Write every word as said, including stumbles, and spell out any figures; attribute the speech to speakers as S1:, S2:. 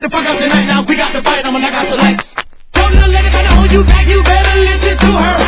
S1: The fuck up tonight now, we got to fight, I'ma knock out the lights. Told little lady, kinda hold you back, you better listen to her.